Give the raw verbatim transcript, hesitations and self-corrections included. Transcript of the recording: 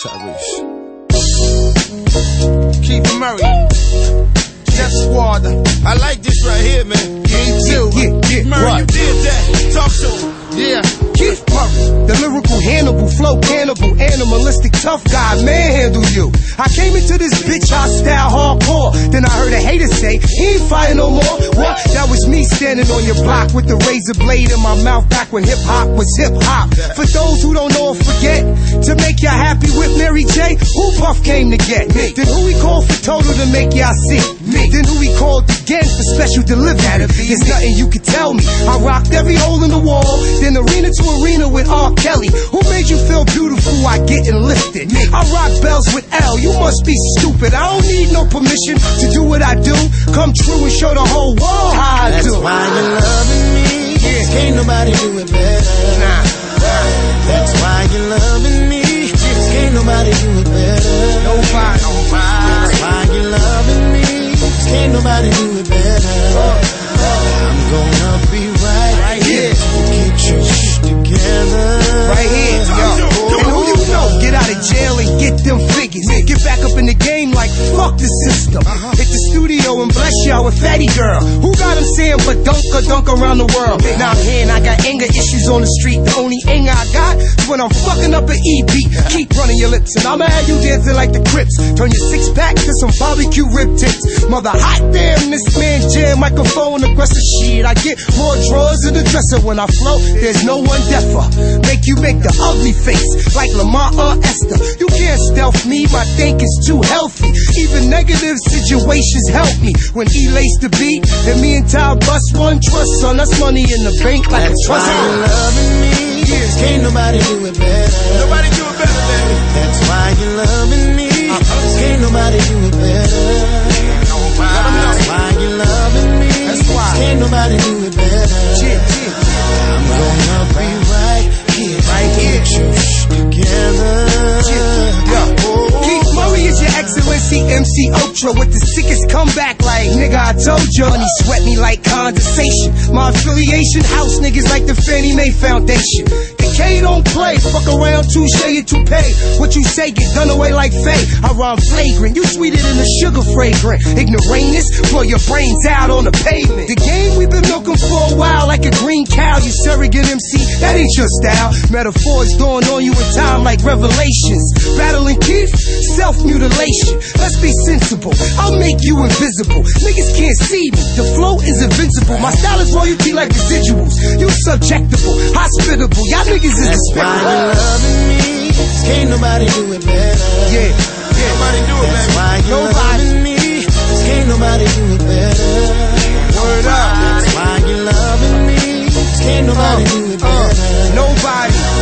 Tyrese. Keith Murray. Jeff Squad. I like this right here, man. Me too. Yeah, yeah, Murray, right. you did that. Talk to him. Yeah. Keith Murray, the lyrical Hannibal, flow cannibal, animalistic tough guy, manhandle you. I came into this bitch hostile hardcore. Then I heard a hater say, he ain't fire no more. What? That was me standing on your block with the razor blade in my mouth back when hip hop was hip hop. For those who don't know or forget, to make y'all happy with Mary J, who Puff came to get? Me. Then who he called for Total to make y'all see? Me. Then who he called again for special delivery? There's nothing you could tell me. I rocked every hole in the wall, then arena to arena with R. Kelly. Who made you feel beautiful? I get enlisted. I rock bells with L. You must be stupid. I don't need no permission to do what I do. Come true and show the whole world how I That's do. That's why you're loving me. Yeah. Can't nobody do it better. Nah. That's why you're loving me. Can't nobody do it better. Nobody. Nobody. That's why you're loving me. Can't nobody do it better. I'm gonna be right, right here. Get your shit together. Right here, yo. And who you know? Get out of jail and get them figures. Get back up in the game like fuck the system. Hit the studio and bless y'all with Fatty Girl. Who got him saying but dunk or dunk around the world? Now I'm here and I got anger issues on the street. The only anger I got is when I'm fucking up an E B. Keep running your lips and I'ma have you dancing like the Crips. Turn your six pack to some barbecue rib tips. Mother hot damn, this man jam microphone aggressive shit. I get more drawers in the dresser when I flow. There's no one deafer. Make you make the ugly face like Lamar or Esther. You can't stealth me, my think is too healthy. Even negative situations help me. When he laced the beat, and me and Ty bust one trust, son, that's money in the bank like That's a trust. Why you're loving me. Yeah. Can't nobody do it better. Nobody do it better, baby. That's why you're loving me. Uh-huh. Can't nobody do it better. Nobody. That's why you're loving me. That's why. Can't nobody do it better. Yeah, yeah. I'm gonna be right here. Right here. Get your shit together. Yeah. Oh. Keith Murray is your excellency M C Ultra with the sickest comeback like nigga I told you. And he sweat me like condensation. My affiliation house niggas like the Fannie Mae Foundation. The K don't play, fuck around, touche it to pay. What you say get done away like Faye. I rhyme flagrant, you sweeter than a sugar fragrant. Ignoramus, blow your brains out on the pavement. The game we've been milking for a while like a green cow. You surrogate M C, that ain't your style. Metaphors dawn on you in time like revelations. Battling Keith, self-mutilation. Let's be sensible, I'll make you invisible. Niggas can't see me, the flow is invincible. My style is royalty like residuals. You subjectable, hospitable. Y'all niggas is That's why despicable. you're loving me. Can't nobody do it better. Yeah, yeah. Nobody do it, That's baby. why you're Nobody. loving me. Can't nobody do it better. Word up. That's why you're loving me. Can't nobody do it better. Uh, nobody.